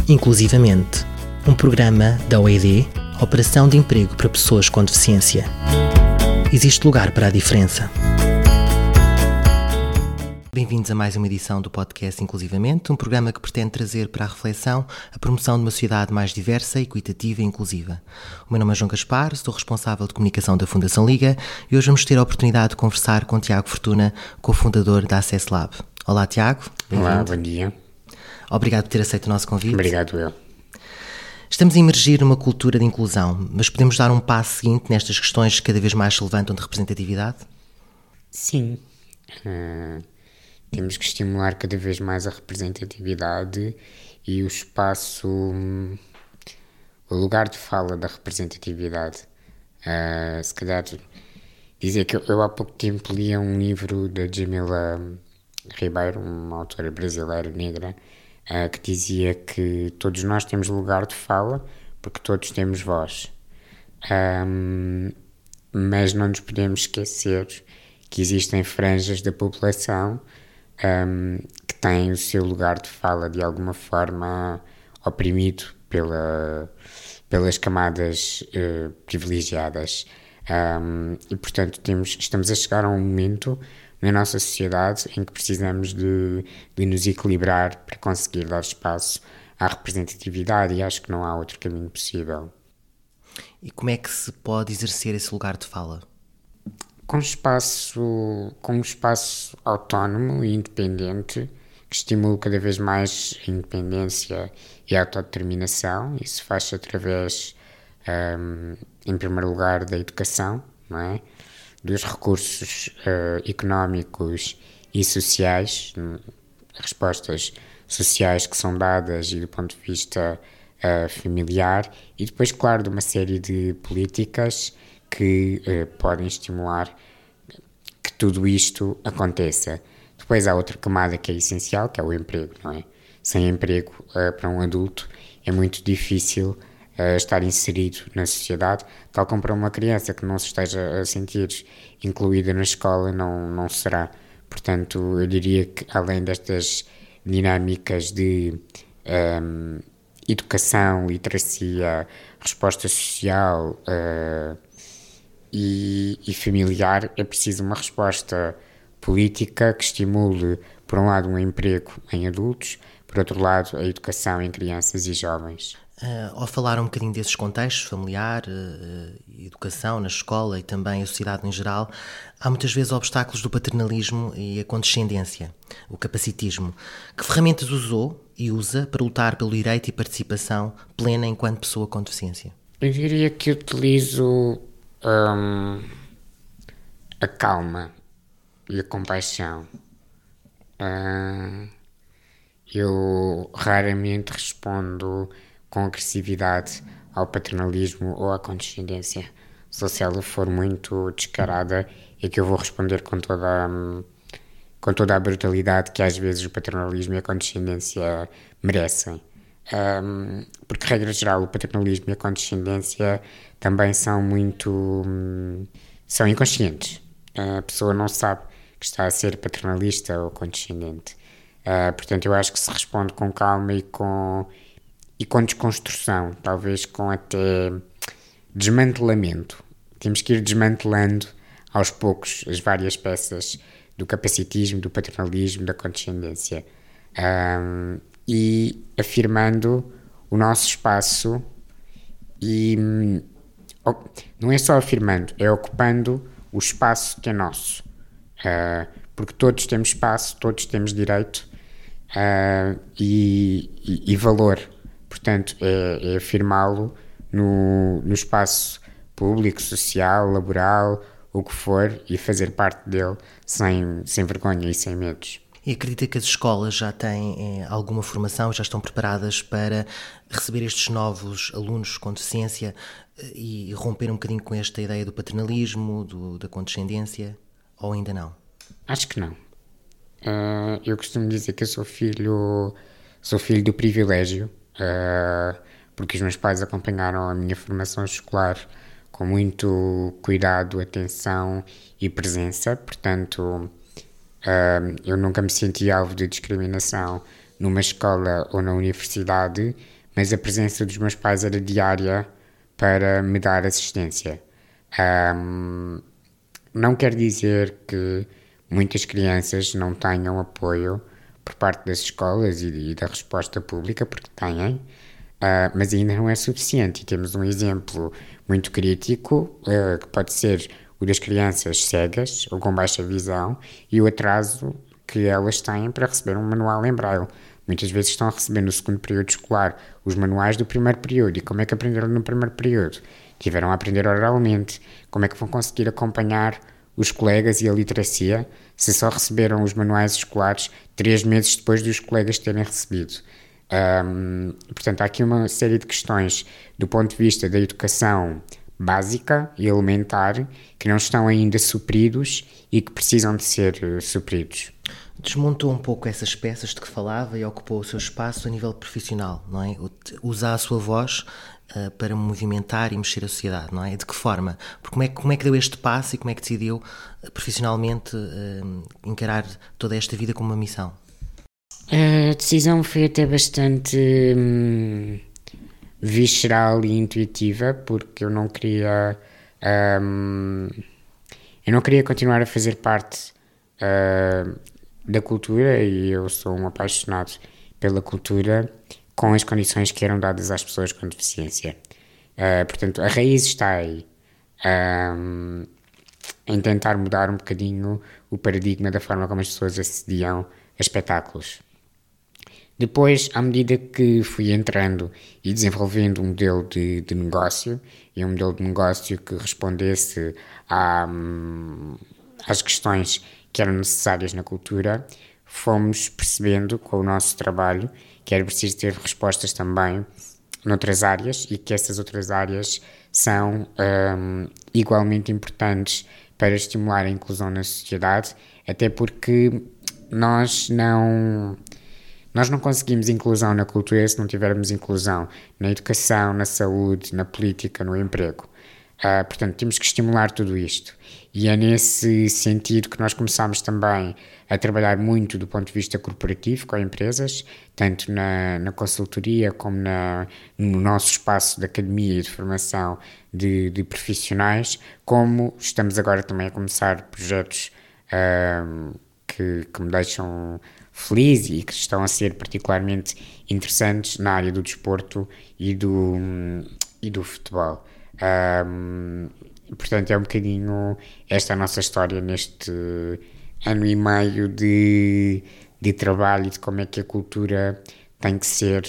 Inclusivamente, um programa da OED, Operação de Emprego para Pessoas com Deficiência. Existe lugar para a diferença. Bem-vindos a mais uma edição do podcast Inclusivamente, um programa que pretende trazer para a reflexão a promoção de uma sociedade mais diversa, equitativa e inclusiva. O meu nome é João Gaspar, sou responsável de comunicação da Fundação Liga e hoje vamos ter a oportunidade de conversar com Tiago Fortuna, cofundador da Access Lab. Olá, Tiago. Bem-vindo. Olá, bom dia. Obrigado por ter aceito o nosso convite. Obrigado eu. Estamos a emergir numa cultura de inclusão, mas podemos dar um passo seguinte nestas questões que cada vez mais se levantam de representatividade? Sim. Temos que estimular cada vez mais a representatividade e o espaço, o lugar de fala da representatividade. Se calhar dizer que eu há pouco tempo lia um livro da Jamila Ribeiro, uma autora brasileira negra, que dizia que todos nós temos lugar de fala porque todos temos voz. Mas não nos podemos esquecer que existem franjas da população que têm o seu lugar de fala de alguma forma oprimido pelas camadas privilegiadas. E portanto estamos a chegar a um momento na nossa sociedade em que precisamos de nos equilibrar para conseguir dar espaço à representatividade, e acho que não há outro caminho possível. E como é que se pode exercer esse lugar de fala? Com um espaço autónomo e independente que estimule cada vez mais a independência e a autodeterminação. Isso faz-se através, em primeiro lugar, da educação, não é? Dos recursos económicos e sociais, respostas sociais que são dadas e do ponto de vista familiar, e depois, claro, de uma série de políticas que podem estimular que tudo isto aconteça. Depois há outra camada que é essencial, que é o emprego, não é? Sem emprego para um adulto é muito difícil estar inserido na sociedade, tal como para uma criança que não se esteja a sentir incluída na escola, não será. Portanto, eu diria que além destas dinâmicas de educação, literacia, resposta social e familiar, é preciso uma resposta política que estimule, por um lado, um emprego em adultos, por outro lado, a educação em crianças e jovens. Ao falar um bocadinho desses contextos, familiar, educação na escola e também a sociedade em geral, há muitas vezes obstáculos do paternalismo e a condescendência, o capacitismo. Que ferramentas usou e usa para lutar pelo direito e participação plena enquanto pessoa com deficiência? Eu diria que utilizo a calma e a compaixão. Eu raramente respondo com agressividade ao paternalismo ou à condescendência. Só se ela for muito descarada é que eu vou responder com toda a brutalidade que às vezes o paternalismo e a condescendência merecem. Porque, regra geral, o paternalismo e a condescendência também são são inconscientes. A pessoa não sabe que está a ser paternalista ou condescendente. Portanto, eu acho que se responde com calma e com desconstrução, talvez com até desmantelamento. Temos que ir desmantelando aos poucos as várias peças do capacitismo, do paternalismo, da condescendência, e afirmando o nosso espaço e não é só afirmando, é ocupando o espaço que é nosso, porque todos temos espaço, todos temos direito e valor. Portanto, é afirmá-lo no espaço público, social, laboral, o que for, e fazer parte dele sem vergonha e sem medos. E acredita que as escolas já têm alguma formação, já estão preparadas para receber estes novos alunos com deficiência e romper um bocadinho com esta ideia do paternalismo, da condescendência, ou ainda não? Acho que não. Eu costumo dizer que eu sou filho do privilégio, porque os meus pais acompanharam a minha formação escolar com muito cuidado, atenção e presença. Portanto, eu nunca me senti alvo de discriminação numa escola ou na universidade, mas a presença dos meus pais era diária para me dar assistência. Não quer dizer que muitas crianças não tenham apoio por parte das escolas e da resposta pública, porque têm, mas ainda não é suficiente. E temos um exemplo muito crítico, que pode ser o das crianças cegas ou com baixa visão e o atraso que elas têm para receber um manual em braille. Muitas vezes estão a receber no segundo período escolar os manuais do primeiro período. E como é que aprenderam no primeiro período? Tiveram a aprender oralmente. Como é que vão conseguir acompanhar os colegas e a literacia se só receberam os manuais escolares 3 meses depois dos colegas terem recebido? Portanto, há aqui uma série de questões do ponto de vista da educação básica e elementar que não estão ainda supridos e que precisam de ser supridos. Desmontou um pouco essas peças de que falava e ocupou o seu espaço a nível profissional, não é? Usar a sua voz para movimentar e mexer a sociedade, não é? De que forma? Porque como é que deu este passo e como é que decidiu profissionalmente encarar toda esta vida como uma missão? A decisão foi até bastante visceral e intuitiva, porque eu não queria continuar a fazer parte da cultura, e eu sou um apaixonado pela cultura, com as condições que eram dadas às pessoas com deficiência. Portanto, a raiz está aí, em tentar mudar um bocadinho o paradigma da forma como as pessoas acediam a espetáculos. Depois, à medida que fui entrando e desenvolvendo um modelo de negócio, e um modelo de negócio que respondesse às questões que eram necessárias na cultura, fomos percebendo com o nosso trabalho que era preciso ter respostas também noutras áreas, e que essas outras áreas são igualmente importantes para estimular a inclusão na sociedade, até porque nós não conseguimos inclusão na cultura se não tivermos inclusão na educação, na saúde, na política, no emprego. Portanto, temos que estimular tudo isto. E é nesse sentido que nós começámos também a trabalhar muito do ponto de vista corporativo com empresas, tanto na consultoria como no nosso espaço de academia e de formação de profissionais, como estamos agora também a começar projetos que me deixam feliz e que estão a ser particularmente interessantes na área do desporto e do futebol. Portanto, é um bocadinho esta a nossa história neste ano e meio de trabalho, e de como é que a cultura tem que ser,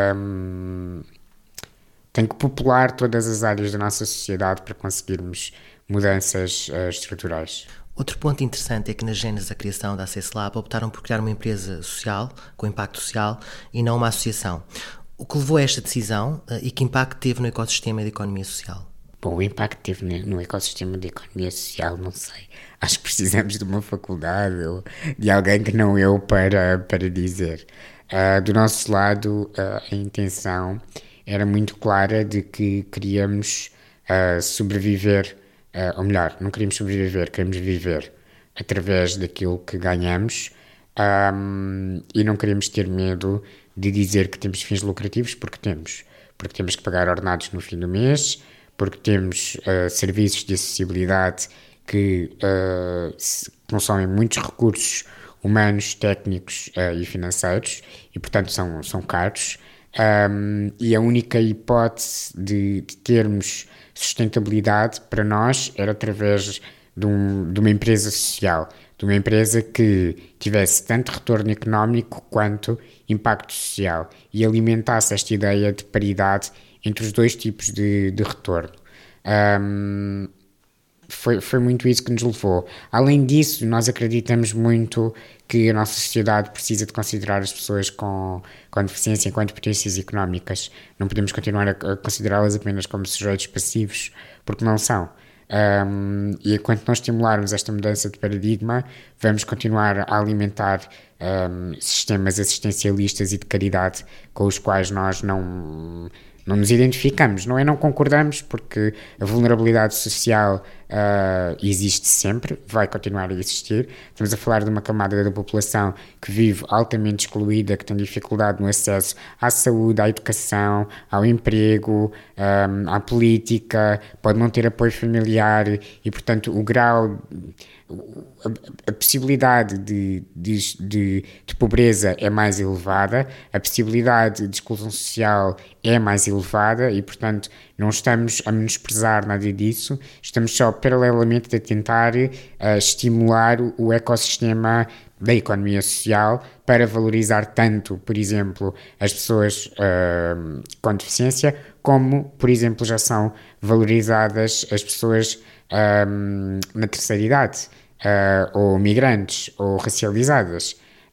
tem que popular todas as áreas da nossa sociedade para conseguirmos mudanças estruturais. Outro ponto interessante é que na gênese da criação da Access Lab optaram por criar uma empresa social, com impacto social, e não uma associação. O que levou a esta decisão e que impacto teve no ecossistema da economia social? Bom, o impacto que teve no ecossistema da economia social, não sei. Acho que precisamos de uma faculdade ou de alguém que não eu para dizer. Do nosso lado, a intenção era muito clara de que queríamos sobreviver, ou melhor, não queríamos sobreviver, queríamos viver através daquilo que ganhamos, e não queríamos ter medo de dizer que temos fins lucrativos, porque temos que pagar ordenados no fim do mês, porque temos serviços de acessibilidade que consomem muitos recursos humanos, técnicos e financeiros, e portanto são caros, e a única hipótese de termos sustentabilidade para nós era através de uma empresa social, de uma empresa que tivesse tanto retorno económico quanto impacto social e alimentasse esta ideia de paridade entre os dois tipos de retorno. Foi muito isso que nos levou. Além disso, nós acreditamos muito que a nossa sociedade precisa de considerar as pessoas com deficiência enquanto potências económicas. Não podemos continuar a considerá-las apenas como sujeitos passivos, porque não são. E enquanto não estimularmos esta mudança de paradigma, vamos continuar a alimentar sistemas assistencialistas e de caridade com os quais nós não nos identificamos. Não concordamos, porque a vulnerabilidade social existe sempre, vai continuar a existir. Estamos a falar de uma camada da população que vive altamente excluída, que tem dificuldade no acesso à saúde, à educação, ao emprego, à política, pode não ter apoio familiar e, portanto, o grau, a possibilidade de pobreza é mais elevada, a possibilidade de exclusão social é mais elevada e, portanto, não estamos a menosprezar nada disso, estamos só paralelamente a tentar estimular o ecossistema da economia social para valorizar tanto, por exemplo, as pessoas com deficiência, como, por exemplo, já são valorizadas as pessoas na terceira idade, ou migrantes, ou racializadas.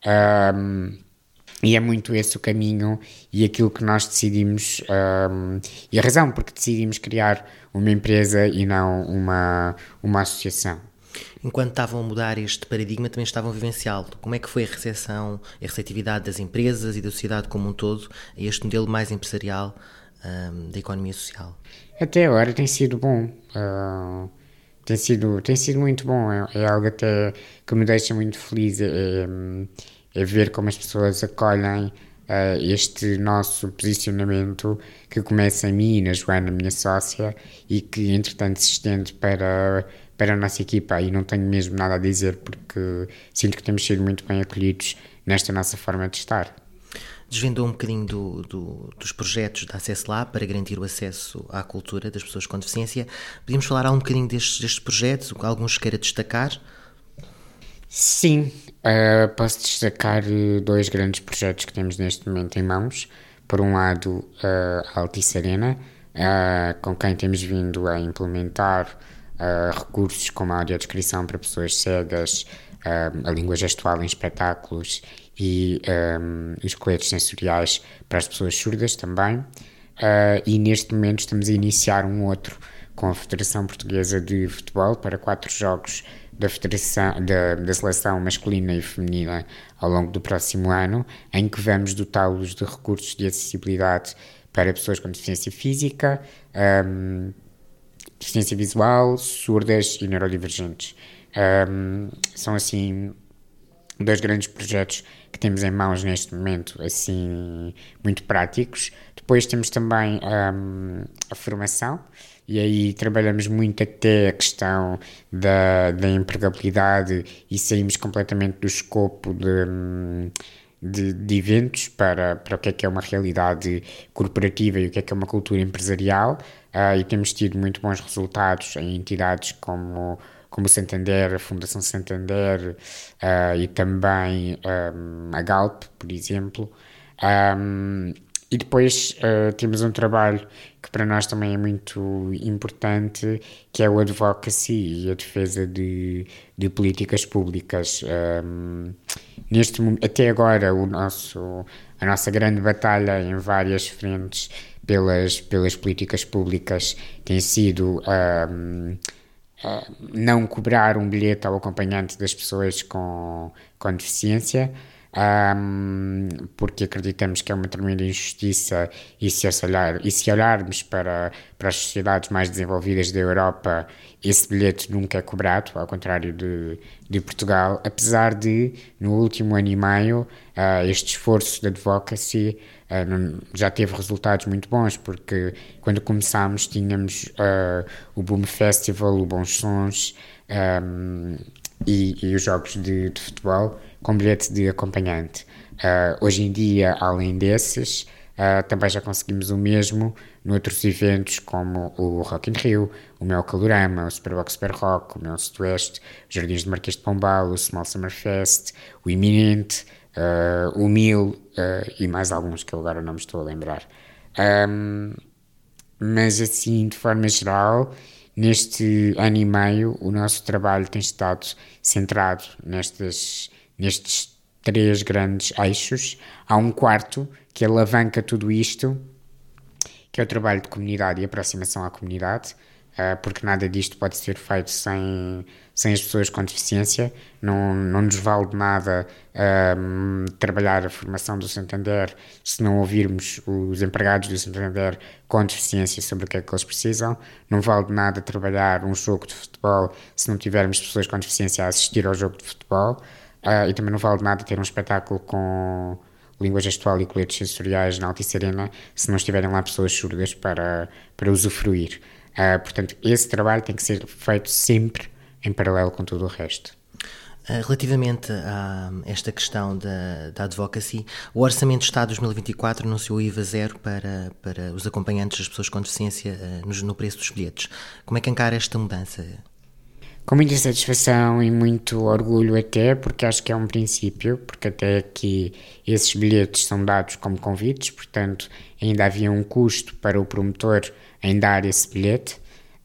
E é muito esse o caminho e aquilo que nós decidimos, e a razão porque decidimos criar uma empresa e não uma associação. Enquanto estavam a mudar este paradigma, também estavam a vivenciá-lo. Como é que foi a recepção e a receptividade das empresas e da sociedade como um todo a este modelo mais empresarial da economia social? Até agora tem sido bom. Tem sido muito bom. É algo até que me deixa muito feliz. É ver como as pessoas acolhem este nosso posicionamento que começa em mim e na Joana, minha sócia, e que entretanto se estende para a nossa equipa. E não tenho mesmo nada a dizer porque sinto que temos sido muito bem acolhidos nesta nossa forma de estar. Desvendou um bocadinho dos projetos da Acesso Lab para garantir o acesso à cultura das pessoas com deficiência. Podíamos falar um bocadinho destes projetos, alguns queira destacar? Sim, posso destacar dois grandes projetos que temos neste momento em mãos. Por um lado, a Altice Arena, com quem temos vindo a implementar recursos como a audiodescrição para pessoas cegas, a língua gestual em espetáculos e os coletes sensoriais para as pessoas surdas também. E neste momento estamos a iniciar um outro com a Federação Portuguesa de Futebol para 4 jogos da seleção masculina e feminina ao longo do próximo ano, em que vamos dotá-los de recursos de acessibilidade para pessoas com deficiência física, deficiência visual, surdas e neurodivergentes. São assim dois grandes projetos que temos em mãos neste momento, assim, muito práticos. Depois temos também a formação, e aí trabalhamos muito até a questão da empregabilidade e saímos completamente do escopo de eventos para o que é uma realidade corporativa e o que é uma cultura empresarial, e temos tido muito bons resultados em entidades como o Santander, a Fundação Santander, e também a Galp, por exemplo. E depois temos um trabalho que para nós também é muito importante, que é o advocacy e a defesa de políticas públicas. Até agora, a nossa grande batalha em várias frentes pelas políticas públicas tem sido não cobrar um bilhete ao acompanhante das pessoas com deficiência, porque acreditamos que é uma tremenda injustiça, e se olharmos para as sociedades mais desenvolvidas da Europa, esse bilhete nunca é cobrado, ao contrário de Portugal, apesar de, no último ano e meio, este esforço de advocacy já teve resultados muito bons, porque quando começámos tínhamos o Boom Festival, o Bons Sons e os jogos de futebol com bilhete de acompanhante. Hoje em dia, além desses, também já conseguimos o mesmo noutros eventos como o Rock in Rio, o Mel Calorama, o Superbox Super Rock, o Mel Sudoeste, os Jardins de Marquês de Pombal, o Small Summer Fest, o Iminente, o Mil e mais alguns que eu agora não me estou a lembrar. Mas assim, de forma geral, neste ano e meio, o nosso trabalho tem estado centrado nestes 3 grandes eixos. Há um quarto que alavanca tudo isto, que é o trabalho de comunidade e aproximação à comunidade. porque nada disto pode ser feito sem as pessoas com deficiência. Não nos vale de nada trabalhar a formação do Santander se não ouvirmos os empregados do Santander com deficiência sobre o que é que eles precisam. Não vale de nada trabalhar um jogo de futebol se não tivermos pessoas com deficiência a assistir ao jogo de futebol. E também não vale de nada ter um espetáculo com língua gestual e coletes sensoriais na Altice Arena se não estiverem lá pessoas surdas para usufruir. Portanto, esse trabalho tem que ser feito sempre em paralelo com tudo o resto. Relativamente a esta questão da advocacy, o Orçamento de Estado de 2024 anunciou IVA zero para os acompanhantes das pessoas com deficiência no preço dos bilhetes. Como é que encara esta mudança? Com muita satisfação e muito orgulho até, porque acho que é um princípio, porque até aqui esses bilhetes são dados como convites, portanto ainda havia um custo para o promotor em dar esse bilhete,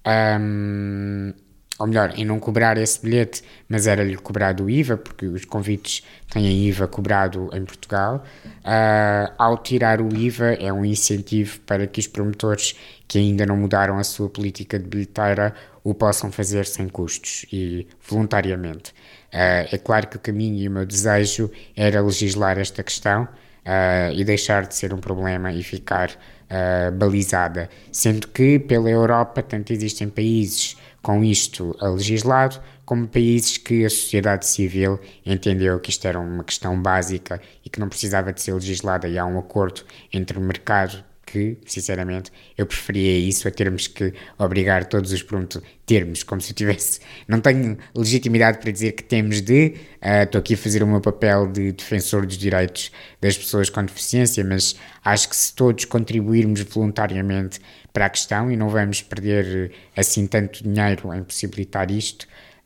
ou melhor, em não cobrar esse bilhete, mas era-lhe cobrado o IVA, porque os convites têm IVA cobrado em Portugal. Ao tirar o IVA é um incentivo para que os promotores que ainda não mudaram a sua política de bilheteira o possam fazer sem custos e voluntariamente. É claro que o caminho e o meu desejo era legislar esta questão e deixar de ser um problema e ficar balizada, sendo que pela Europa tanto existem países com isto legislado, como países que a sociedade civil entendeu que isto era uma questão básica e que não precisava de ser legislada, e há um acordo entre o mercado que, sinceramente, eu preferia isso a termos que obrigar todos os termos, como se eu tivesse... Não tenho legitimidade para dizer que temos de... Estou aqui a fazer o meu papel de defensor dos direitos das pessoas com deficiência, mas acho que se todos contribuirmos voluntariamente para a questão, e não vamos perder assim tanto dinheiro em possibilitar isto,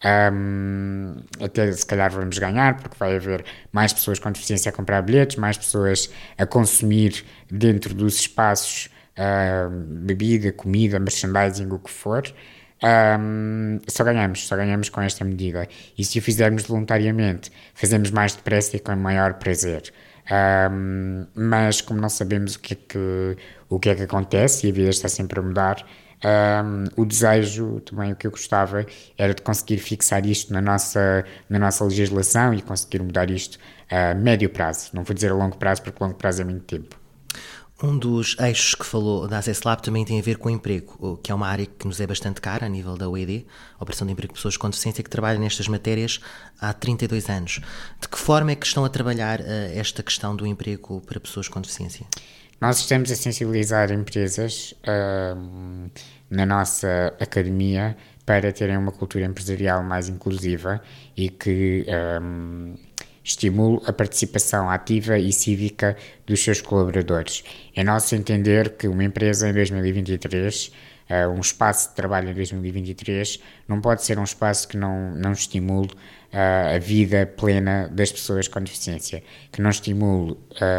até se calhar vamos ganhar, porque vai haver mais pessoas com deficiência a comprar bilhetes, mais pessoas a consumir dentro dos espaços bebida, comida, merchandising, o que for. Só ganhamos com esta medida, e se o fizermos voluntariamente fazemos mais depressa e com maior prazer. Mas como não sabemos o que é que acontece e a vida está sempre a mudar, o desejo, também o que eu gostava era de conseguir fixar isto na nossa legislação e conseguir mudar isto a médio prazo. Não vou dizer a longo prazo, porque longo prazo é muito tempo. Um dos eixos que falou da Access Lab também tem a ver com o emprego, que é uma área que nos é bastante cara a nível da OED, Operação de Emprego de Pessoas com Deficiência, que trabalha nestas matérias há 32 anos. De que forma é que estão a trabalhar esta questão do emprego para pessoas com deficiência? Nós estamos a sensibilizar empresas na nossa academia para terem uma cultura empresarial mais inclusiva e que estimule a participação ativa e cívica dos seus colaboradores. É nosso entender que uma empresa em 2023, um espaço de trabalho em 2023, não pode ser um espaço que não estimule a vida plena das pessoas com deficiência, que não estimule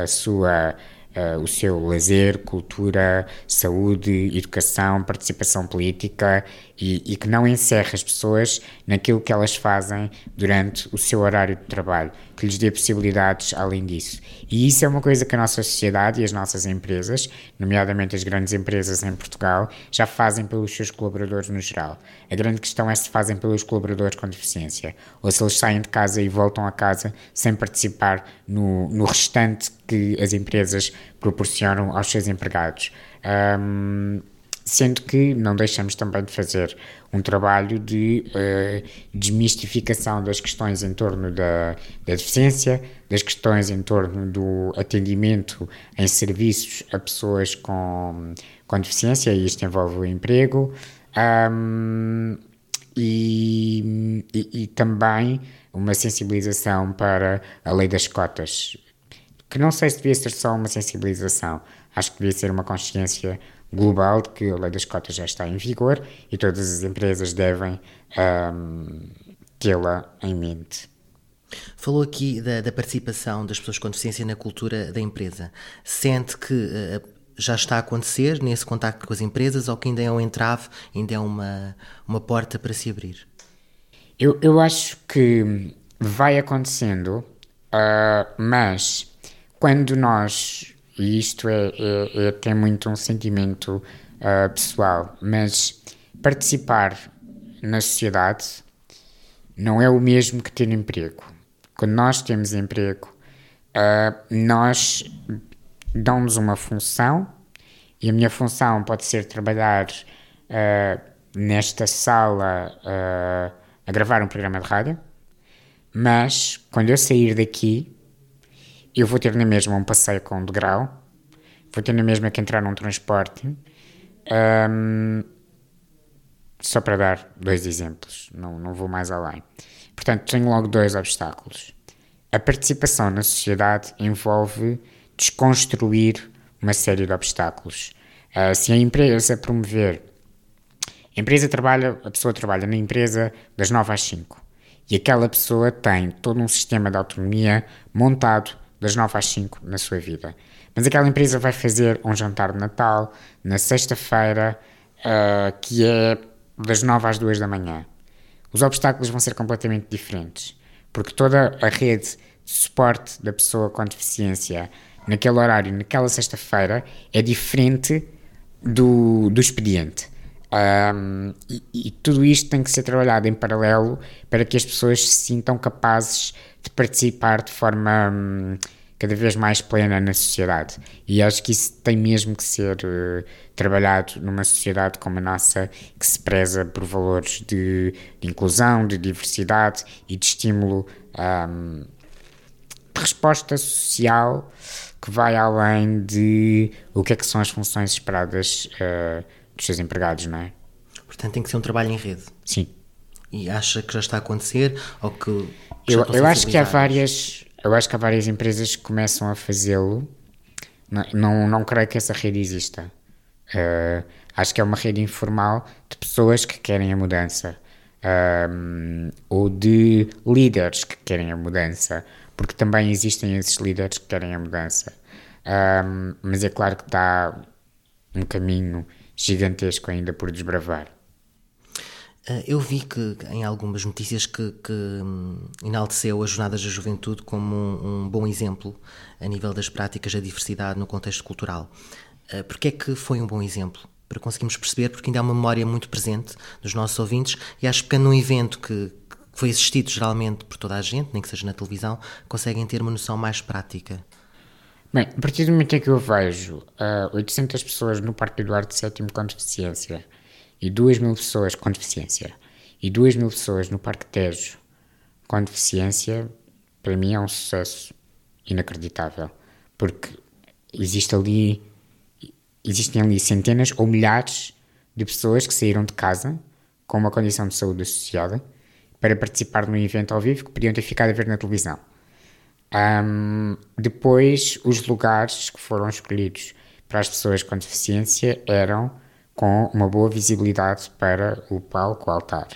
o seu lazer, cultura, saúde, educação, participação política e que não encerre as pessoas naquilo que elas fazem durante o seu horário de trabalho, que lhes dê possibilidades além disso. E isso é uma coisa que a nossa sociedade e as nossas empresas, nomeadamente as grandes empresas em Portugal, já fazem pelos seus colaboradores no geral. A grande questão é se fazem pelos colaboradores com deficiência, ou se eles saem de casa e voltam a casa sem participar no restante que as empresas proporcionam aos seus empregados. Sendo que não deixamos também de fazer um trabalho de desmistificação das questões em torno da deficiência, das questões em torno do atendimento em serviços a pessoas com deficiência, e isto envolve o emprego, e também uma sensibilização para a lei das cotas, que não sei se devia ser só uma sensibilização, acho que devia ser uma consciência global de que a lei das cotas já está em vigor e todas as empresas devem tê-la em mente. Falou aqui da participação das pessoas com deficiência na cultura da empresa. Sente que já está a acontecer nesse contacto com as empresas, ou que ainda é um entrave, ainda é uma porta para se abrir? Eu acho que vai acontecendo, mas quando nós, e isto é até muito um sentimento pessoal, mas participar na sociedade não é o mesmo que ter emprego. Quando nós temos emprego, nós damos uma função, e a minha função pode ser trabalhar nesta sala a gravar um programa de rádio, mas quando eu sair daqui, eu vou ter na mesma um passeio com um degrau, vou ter na mesma que entrar num transporte, só para dar 2 exemplos, não vou mais além. Portanto, tenho logo 2 obstáculos. A participação na sociedade envolve desconstruir uma série de obstáculos. Se a empresa promover... A pessoa trabalha na empresa das 9 às 5 e aquela pessoa tem todo um sistema de autonomia montado das 9 às 5 na sua vida. Mas aquela empresa vai fazer um jantar de Natal na sexta-feira, que é das 9 às 2 da manhã. Os obstáculos vão ser completamente diferentes, porque toda a rede de suporte da pessoa com deficiência naquele horário, naquela sexta-feira, é diferente do expediente. E tudo isto tem que ser trabalhado em paralelo para que as pessoas se sintam capazes de participar de forma cada vez mais plena na sociedade. E acho que isso tem mesmo que ser trabalhado numa sociedade como a nossa, que se preza por valores de inclusão, de diversidade e de estímulo, de resposta social que vai além de o que é que são as funções esperadas dos seus empregados, não é? Portanto, tem que ser um trabalho em rede. Sim. E acha que já está a acontecer ou que eu acho que há várias empresas que começam a fazê-lo. Não creio que essa rede exista. Acho que é uma rede informal de pessoas que querem a mudança, ou de líderes que querem a mudança, porque também existem esses líderes que querem a mudança. Mas é claro que está um caminho gigantesco ainda por desbravar. Eu vi que em algumas notícias que enalteceu as Jornadas da Juventude como um bom exemplo a nível das práticas da diversidade no contexto cultural. Porque é que foi um bom exemplo? Para conseguirmos perceber, porque ainda há uma memória muito presente dos nossos ouvintes, e acho que num evento que foi assistido geralmente por toda a gente, nem que seja na televisão, conseguem ter uma noção mais prática. Bem, a partir do momento em que eu vejo 800 pessoas no Parque Eduardo VII com deficiência, e 2.000 pessoas com deficiência, e 2.000 pessoas no Parque Tejo com deficiência, para mim é um sucesso inacreditável, porque existem ali centenas ou milhares de pessoas que saíram de casa com uma condição de saúde associada para participar num evento ao vivo que podiam ter ficado a ver na televisão. Depois, os lugares que foram escolhidos para as pessoas com deficiência eram com uma boa visibilidade para o palco, o altar.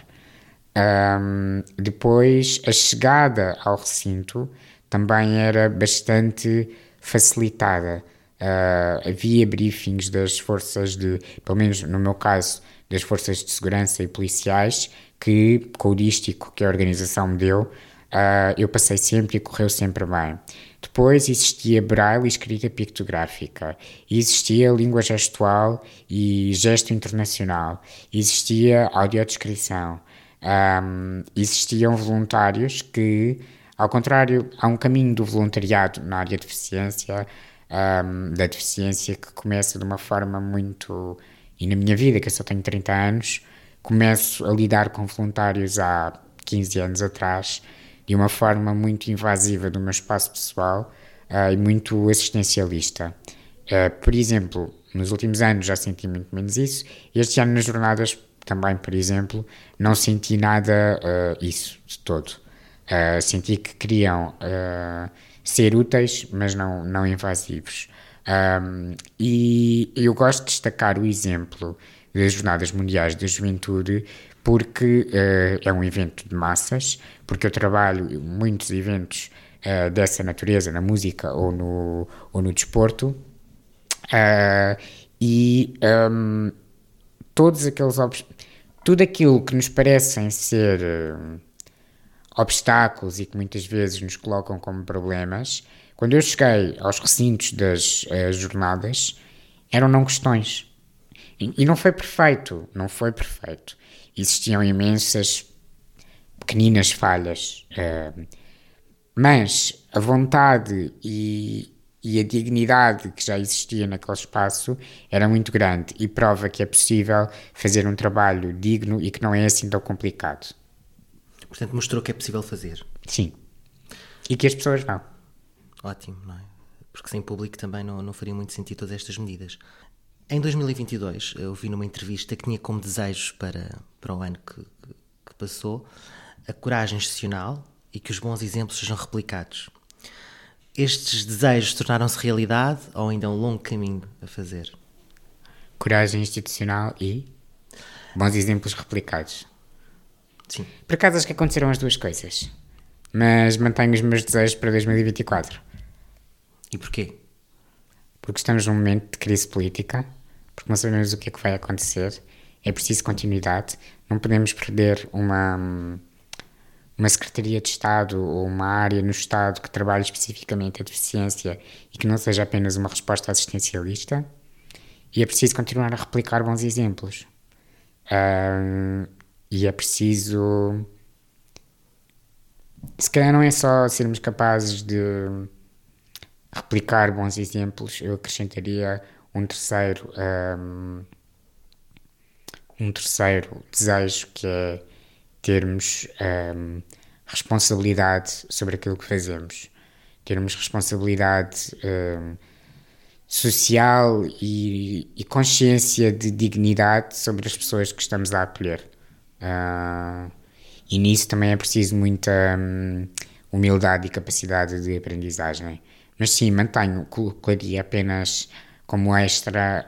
Depois, a chegada ao recinto também era bastante facilitada. Havia briefings das forças pelo menos no meu caso, das forças de segurança e policiais, que, com o dístico que a organização me deu, eu passei sempre e correu sempre bem. Depois existia braille e escrita pictográfica, existia língua gestual e gesto internacional, existia audiodescrição, existiam voluntários que, ao contrário, há um caminho do voluntariado na área de deficiência, da deficiência, que começa de uma forma muito... E na minha vida, que eu só tenho 30 anos, começo a lidar com voluntários há 15 anos atrás, de uma forma muito invasiva do meu espaço pessoal e muito assistencialista. Por exemplo, nos últimos anos já senti muito menos isso. Este ano nas jornadas também, por exemplo, não senti nada isso de todo. Senti que queriam ser úteis, mas não invasivos. E eu gosto de destacar o exemplo das Jornadas Mundiais da Juventude, porque é um evento de massas, porque eu trabalho muitos eventos dessa natureza, na música ou no desporto, tudo aquilo que nos parecem ser obstáculos e que muitas vezes nos colocam como problemas, quando eu cheguei aos recintos das jornadas, eram não questões. E não foi perfeito. Existiam imensas pequeninas falhas. Mas a vontade e a dignidade que já existia naquele espaço era muito grande e prova que é possível fazer um trabalho digno e que não é assim tão complicado. Portanto, mostrou que é possível fazer. Sim. E que as pessoas vão. Ótimo, não é? Porque sem público também não faria muito sentido todas estas medidas. Em 2022, eu vi numa entrevista que tinha como desejos para o ano que passou a coragem institucional e que os bons exemplos sejam replicados. Estes desejos tornaram-se realidade ou ainda é um longo caminho a fazer? Coragem institucional e bons exemplos replicados. Sim. Por acaso acho que aconteceram as duas coisas. Mas mantenho os meus desejos para 2024. E porquê? Porque estamos num momento de crise política, porque não sabemos o que é que vai acontecer. É preciso continuidade. Não podemos perder uma Secretaria de Estado ou uma área no Estado que trabalhe especificamente a deficiência e que não seja apenas uma resposta assistencialista. E é preciso continuar a replicar bons exemplos. E é preciso... Se calhar não é só sermos capazes de replicar bons exemplos, eu acrescentaria um terceiro desejo, que é termos responsabilidade sobre aquilo que fazemos, termos responsabilidade social e consciência de dignidade sobre as pessoas que estamos a acolher. E nisso também é preciso muita humildade e capacidade de aprendizagem. Mas sim, colocaria apenas como extra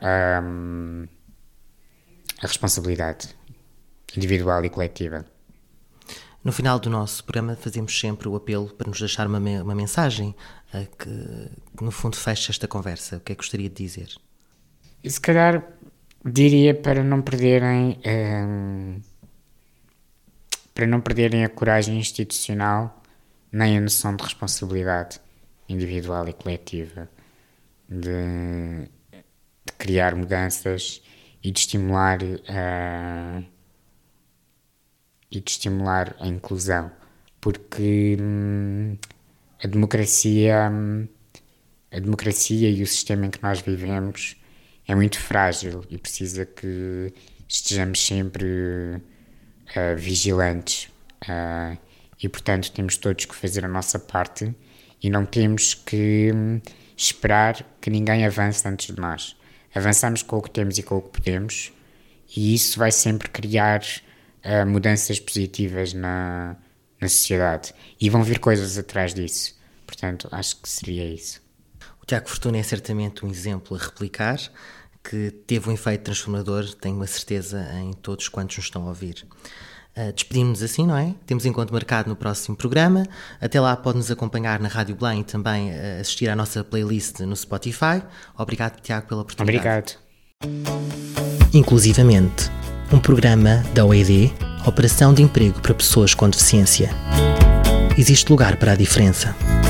a responsabilidade individual e coletiva. No final do nosso programa fazemos sempre o apelo para nos deixar uma mensagem que no fundo feche esta conversa. O que é que gostaria de dizer? E se calhar diria para não perderem a coragem institucional nem a noção de responsabilidade individual e coletiva, de criar mudanças e de estimular a inclusão, porque a democracia e o sistema em que nós vivemos é muito frágil e precisa que estejamos sempre vigilantes e portanto temos todos que fazer a nossa parte e não temos que esperar que ninguém avance antes de nós. Avançamos com o que temos e com o que podemos e isso vai sempre criar mudanças positivas na sociedade e vão vir coisas atrás disso. Portanto, acho que seria isso. O Tiago Fortuna é certamente um exemplo a replicar que teve um efeito transformador, tenho uma certeza, em todos quantos nos estão a ouvir. Despedimos-nos assim, não é? Temos encontro marcado no próximo programa. Até lá pode-nos acompanhar na Rádio Belém e também assistir à nossa playlist no Spotify. Obrigado, Tiago, pela oportunidade. Obrigado. Inclusivamente, um programa da OED, Operação de Emprego para Pessoas com Deficiência. Existe lugar para a diferença.